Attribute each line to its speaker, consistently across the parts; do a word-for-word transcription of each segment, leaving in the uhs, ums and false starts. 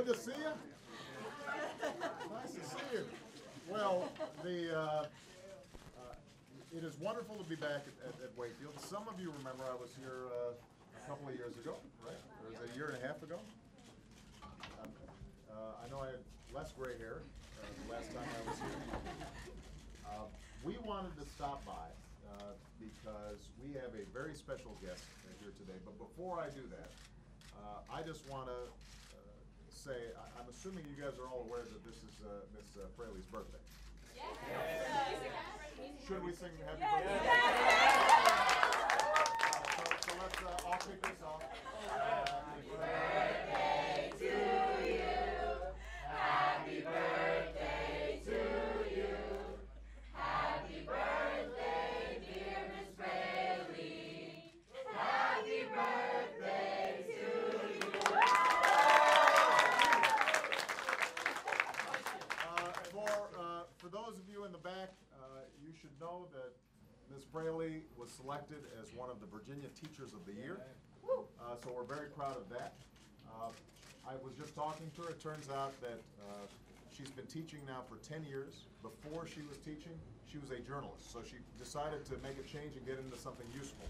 Speaker 1: Good to see you. Nice to see you. Well, the uh, uh, it is wonderful to be back at, at, at Wakefield. Some of you remember I was here uh, a couple of years ago, right? Or was it a year and a half ago? Um, uh, I know I had less gray hair uh, the last time I was here. Uh, we wanted to stop by uh, because we have a very special guest here today. But before I do that, uh, I just want to say, I, I'm assuming you guys are all aware that this is uh, Miss uh, Fraley's birthday.
Speaker 2: Yes. Yes.
Speaker 1: Should we sing happy
Speaker 2: Yes.
Speaker 1: birthday?
Speaker 2: Yes.
Speaker 1: Uh, so, so let's uh, all kick this off. Happy birthday
Speaker 2: to you. Happy birthday to you. Happy birthday, dear Miss Fraley. Happy birthday to you.
Speaker 1: For those of you in the back, uh, you should know that Miz Fraley was selected as one of the Virginia Teachers of the Year. Uh, so we're very proud of that. Uh, I was just talking to her. It turns out that uh, she's been teaching now for ten years. Before she was teaching, she was a journalist. So she decided to make a change and get into something useful.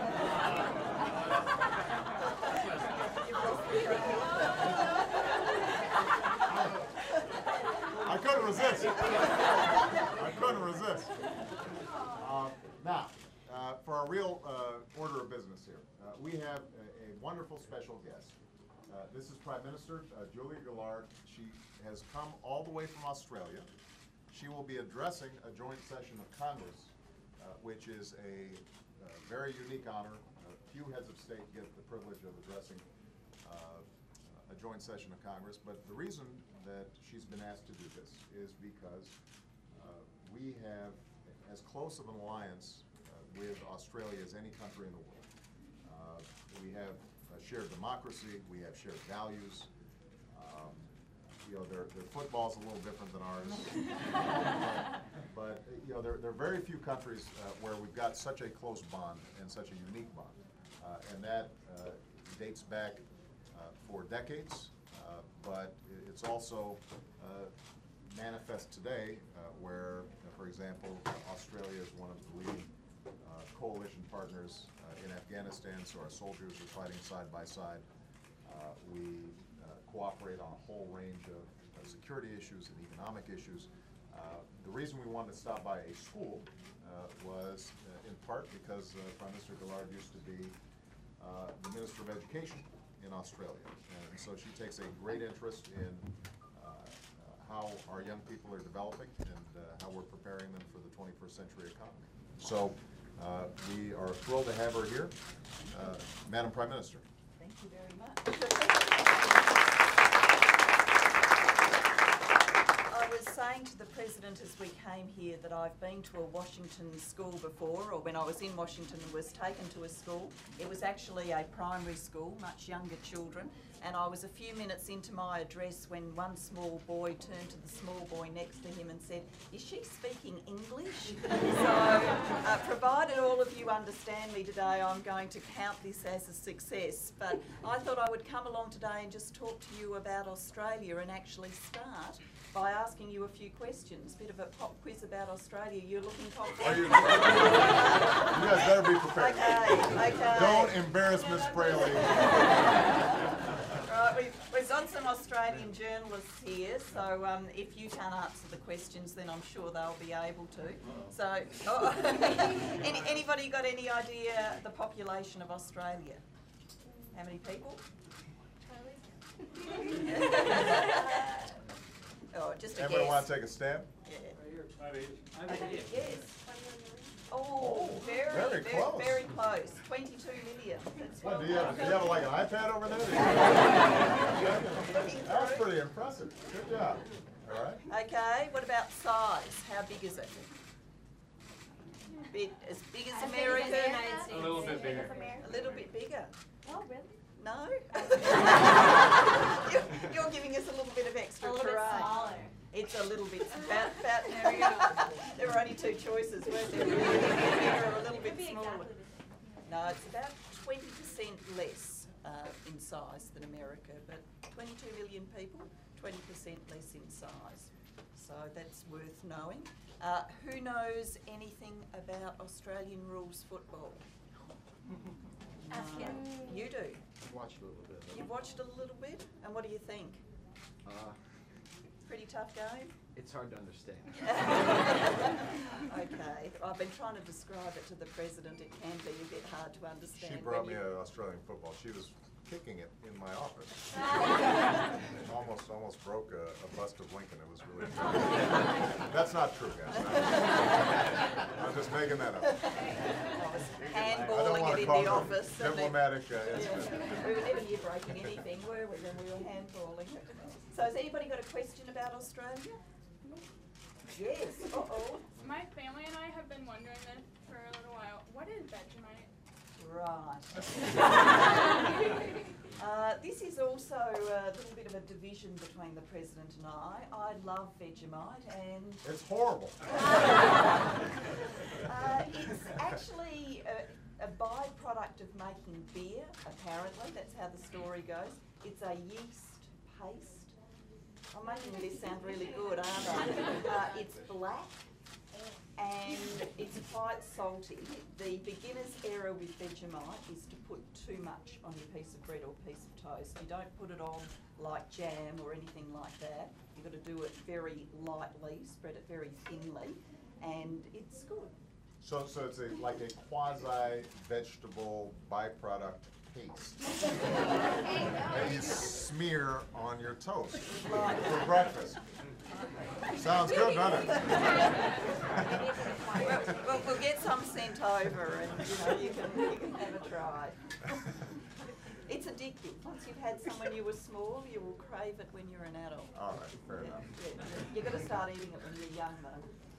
Speaker 1: I couldn't resist. I couldn't resist. Uh, now, uh, for our real uh, order of business here, uh, we have a, a wonderful special guest. Uh, this is Prime Minister uh, Julia Gillard. She has come all the way from Australia. She will be addressing a joint session of Congress, uh, which is a, a very unique honor. Uh, few heads of state get the privilege of addressing uh, a joint session of Congress, but the reason that she's been asked to do this is because uh, we have as close of an alliance uh, with Australia as any country in the world. Uh, we have a shared democracy, we have shared values. Um, you know, their, their football's a little different than ours. but, but, you know, there, there are very few countries uh, where we've got such a close bond and such a unique bond. Uh, and that uh, dates back Uh, for decades, uh, but it's also uh, manifest today uh, where, uh, for example, Australia is one of the leading uh, coalition partners uh, in Afghanistan, so our soldiers are fighting side by side. Uh, we uh, cooperate on a whole range of uh, security issues and economic issues. Uh, the reason we wanted to stop by a school uh, was uh, in part because uh, Prime Minister Gillard used to be uh, the Minister of Education in Australia, and so she takes a great interest in uh, uh, how our young people are developing and uh, how we're preparing them for the twenty-first century economy. So uh, we are thrilled to have her here. Uh, Madam Prime Minister.
Speaker 3: Thank you very much. I was saying to the President as we came here that I've been to a Washington school before, or when I was in Washington and was taken to a school. It was actually a primary school, much younger children, and I was a few minutes into my address when one small boy turned to the small boy next to him and said, "Is she speaking English?" So, uh, provided all of you understand me today, I'm going to count this as a success. But I thought I would come along today and just talk to you about Australia and actually start by asking you a few questions. Bit of a pop quiz about Australia. You're looking confident?
Speaker 1: Are you, you guys better be prepared.
Speaker 3: Okay, okay.
Speaker 1: Don't embarrass Miss Fraley.
Speaker 3: Right, we've, we've got some Australian journalists here, so um, if you can't answer the questions, then I'm sure they'll be able to. So, oh, any, anybody got any idea the population of Australia? How many people? Oh, just a
Speaker 1: Everybody
Speaker 3: guess.
Speaker 1: want to take a stab?
Speaker 3: Yeah.
Speaker 4: Okay.
Speaker 3: Yes. Oh, very,
Speaker 1: very
Speaker 3: very,
Speaker 1: close.
Speaker 3: very close. twenty-two million. That's
Speaker 1: What,
Speaker 3: well
Speaker 1: do you have, do you have like an iPad over there? That's pretty impressive. Good job. All right.
Speaker 3: Okay, what about size? How big is it? Bit, as big as
Speaker 2: As big
Speaker 3: America?
Speaker 2: as the United States.
Speaker 4: A little bit bigger.
Speaker 3: A little bit bigger.
Speaker 2: Oh, really?
Speaker 3: No? you're, you're giving us a little bit of extra
Speaker 2: A little bit
Speaker 3: terrain.
Speaker 2: smaller.
Speaker 3: It's a little bit about, about there were only two choices, weren't there? A little bit bigger or a little bit
Speaker 2: Could be
Speaker 3: smaller.
Speaker 2: exactly the same.
Speaker 3: No, it's about twenty percent less uh, in size than America, but twenty-two million people, twenty percent less in size. So that's worth knowing. Uh, who knows anything about Australian rules football?
Speaker 2: Ask
Speaker 3: No.
Speaker 2: him.
Speaker 3: You do.
Speaker 4: I've watched a little bit.
Speaker 3: You've watched a little bit, and what do you think?
Speaker 4: Uh,
Speaker 3: Pretty tough game?
Speaker 4: it's hard to understand.
Speaker 3: Okay, I've been trying to describe it to the president. It can be a bit hard to understand.
Speaker 1: She
Speaker 3: when
Speaker 1: brought me
Speaker 3: you-
Speaker 1: a Australian football. She was kicking it in my office. Almost, almost broke a, a bust of Lincoln. It was really. That's not true, guys. I'm just making that up.
Speaker 3: I was
Speaker 1: I don't
Speaker 3: handballing
Speaker 1: want
Speaker 3: it
Speaker 1: to
Speaker 3: in
Speaker 1: call
Speaker 3: the
Speaker 1: it
Speaker 3: office.
Speaker 1: a
Speaker 3: and then-
Speaker 1: diplomatic uh,
Speaker 3: Yeah.
Speaker 1: incident.
Speaker 3: We were never near breaking anything, were we, when we were handballing it? So has anybody got a question about Australia? Yes, uh-oh.
Speaker 5: My family and I have been wondering this for a little while. What is Vegemite?
Speaker 3: Right. Uh, this is also a little bit of a division between the president and I. I love Vegemite and
Speaker 1: It's horrible.
Speaker 3: uh, it's actually a, a byproduct of making beer, apparently. That's how the story goes. It's a yeast paste. I'm making this sound really good, aren't I? Uh, it's black and it's quite salty. The beginner's error with Vegemite is to put too much on your piece of bread or piece of toast. You don't put it on like jam or anything like that. You've got to do it very lightly, spread it very thinly, and it's good.
Speaker 1: So, so it's a, like a quasi-vegetable byproduct paste that you smear on your toast
Speaker 3: Like-
Speaker 1: for breakfast. Sounds good, doesn't it?
Speaker 3: Well, well, we'll get some sent over, and you know you can you can have a try. It's addictive. Once you've had some when you were small, you will crave it when you're an adult.
Speaker 1: All right, fair
Speaker 3: Yeah,
Speaker 1: enough.
Speaker 3: yeah. You've got to start eating it when you're young, though.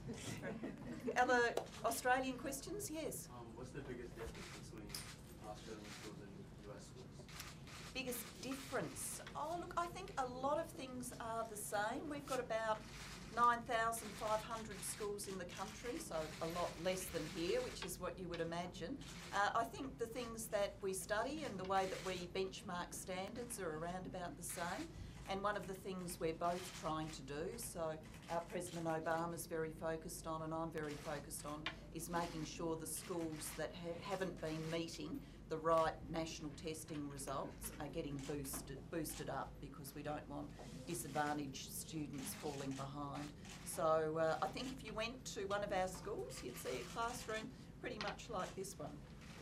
Speaker 3: Other Australian questions? Yes.
Speaker 6: Um, what's the biggest difference between Australian schools and U S schools?
Speaker 3: Biggest difference? Oh, look, I think a lot of things are the same. We've got about nine thousand five hundred schools in the country, so a lot less than here, which is what you would imagine. Uh, I think the things that we study and the way that we benchmark standards are around about the same. And one of the things we're both trying to do, so uh, President Obama's very focused on and I'm very focused on, is making sure the schools that ha- haven't been meeting the right national testing results are getting boosted boosted up, because we don't want disadvantaged students falling behind. So uh, I think if you went to one of our schools, you'd see a classroom pretty much like this one.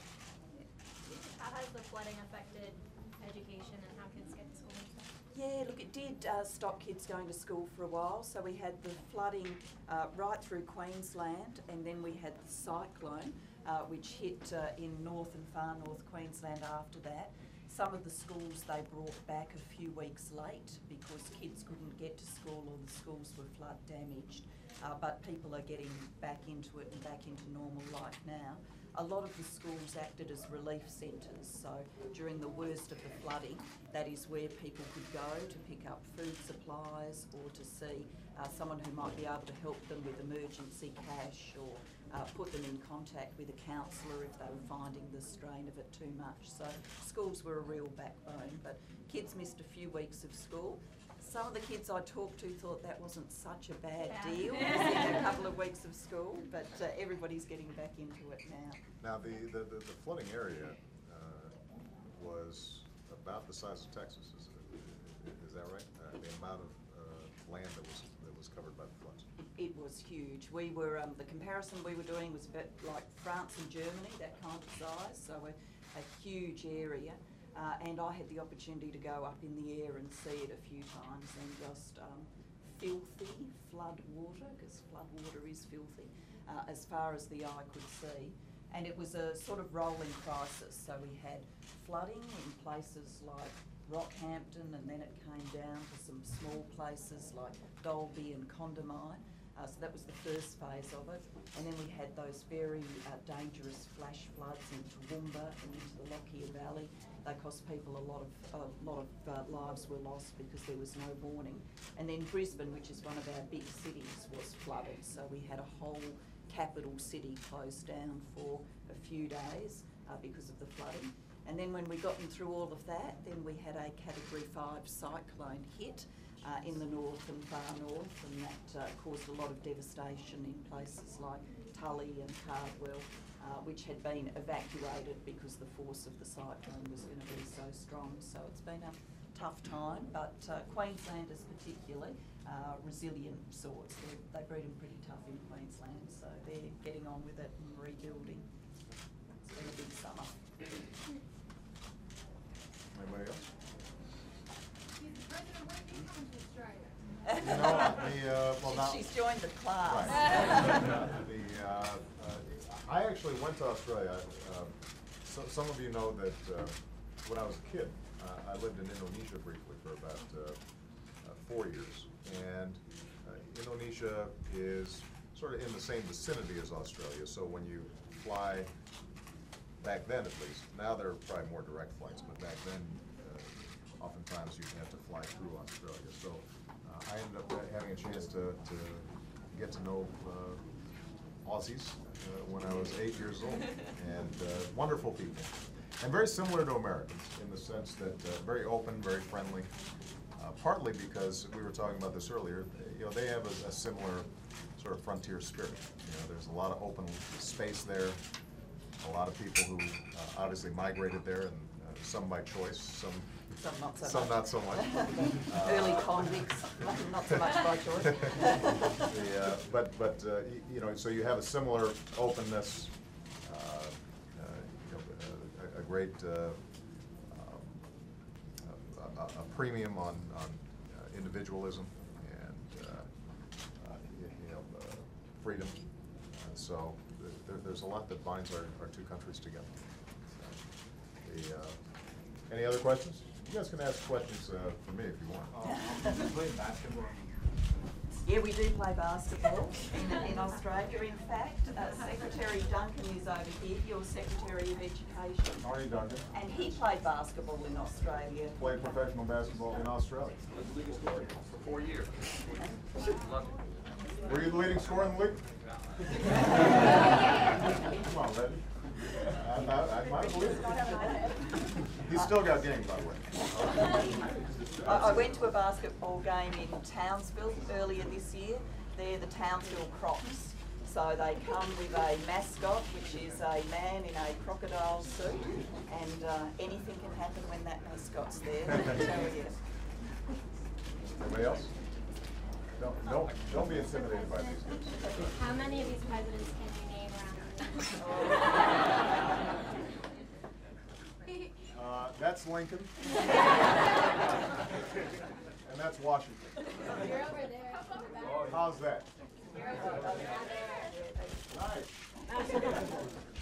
Speaker 2: How has the flooding affected education and how kids get to school and stuff?
Speaker 3: Yeah, look, it did uh, stop kids going to school for a while. So we had the flooding uh, right through Queensland, and then we had the cyclone, uh, which hit uh, in north and far north Queensland after that. Some of the schools they brought back a few weeks late because kids couldn't get to school or the schools were flood damaged. Uh, but people are getting back into it and back into normal life now. A lot of the schools acted as relief centres, so during the worst of the flooding, that is where people could go to pick up food supplies or to see uh, someone who might be able to help them with emergency cash, or uh, put them in contact with a counsellor if they were finding the strain of it too much. So schools were a real backbone, but kids missed a few weeks of school. Some of the kids I talked to thought that wasn't such a bad
Speaker 2: Yeah.
Speaker 3: deal, missing a couple of weeks of school, but uh, everybody's getting back into it now.
Speaker 1: Now, the, the, the the flooding area uh, was about the size of Texas, is, is that right? Uh, the amount of uh, land that was, that was covered by the floods.
Speaker 3: It was huge. We were, um, the comparison we were doing was a bit like France and Germany, that kind of size, so a, a huge area. Uh, and I had the opportunity to go up in the air and see it a few times, and just um, filthy flood water, because flood water is filthy, uh, as far as the eye could see. And it was a sort of rolling crisis, so we had flooding in places like Rockhampton, and then it came down to some small places like Dalby and Condamine. Uh, so that was the first phase of it. And then we had those very uh, dangerous flash floods in Toowoomba and into the Lockyer Valley. They cost people a lot of a lot of uh, lives were lost because there was no warning. And then Brisbane, which is one of our big cities, was flooded. So we had a whole capital city closed down for a few days uh, because of the flooding. And And then when we gotten through all of that, then we had a Category five cyclone hit uh, in the north and far north, and that uh, caused a lot of devastation in places like Tully and Cardwell, uh, which had been evacuated because the force of the cyclone was going to be so strong. So it's been a tough time, but uh, Queenslanders particularly are resilient sorts. They're, they breed them pretty tough in Queensland, so they're getting on with it and rebuilding. It's been a big summer.
Speaker 1: Anybody else?
Speaker 7: Mister President, when did you come to Australia?
Speaker 1: You know, the, uh, well now.
Speaker 3: She's joined the class.
Speaker 1: Right. the, uh, uh, I actually went to Australia. Uh, so, some of you know that uh, when I was a kid, uh, I lived in Indonesia briefly for about uh, uh, four years. And uh, Indonesia is sort of in the same vicinity as Australia. So when you fly, back then at least, now there are probably more direct flights, but back then, uh, oftentimes you'd have to fly through Australia. So uh, I ended up having a chance to, to get to know uh, Aussies uh, when I was eight years old, and uh, wonderful people. And very similar to Americans in the sense that uh, very open, very friendly, uh, partly because we were talking about this earlier, you know, they have a, a similar sort of frontier spirit. You know, there's a lot of open space there, a lot of people who uh, obviously migrated there, and uh, some by choice, some
Speaker 3: Some not so
Speaker 1: some
Speaker 3: much.
Speaker 1: not so much.
Speaker 3: Early
Speaker 1: Uh,
Speaker 3: convicts, not so much by choice.
Speaker 1: The, uh, but but uh, y- you know, so you have a similar openness, uh, uh, you know, a, a great uh, um, a, a- a premium on on uh, individualism and uh, uh, y- you know uh, freedom. Uh, so th- there, there's a lot that binds our, our two countries together. So, the, uh, any other questions? You guys can ask questions uh, for me if you want.
Speaker 6: You play basketball?
Speaker 3: Yeah, we do play basketball in, in Australia. In fact, uh, Secretary Duncan is over here, your Secretary of Education.
Speaker 1: Arnie Duncan
Speaker 3: And he played basketball in Australia.
Speaker 1: played professional basketball in Australia.
Speaker 6: For four years. Love it.
Speaker 1: Were you the leading scorer in the league? Come on, Reggie. I, I, I might believe it. He's still got games, by the way.
Speaker 3: I, I went to a basketball game in Townsville earlier this year. They're the Townsville Crocs. So they come with a mascot, which is a man in a crocodile suit, and uh, anything can happen when that mascot's there, I can tell you.
Speaker 1: Anybody else? Don't, don't, don't be intimidated by these guys.
Speaker 2: How many of these presidents can you name around?
Speaker 1: Uh, that's Lincoln. And that's Washington.
Speaker 2: You're over there. in the back.
Speaker 1: How's that?
Speaker 2: You're over there.
Speaker 1: Nice.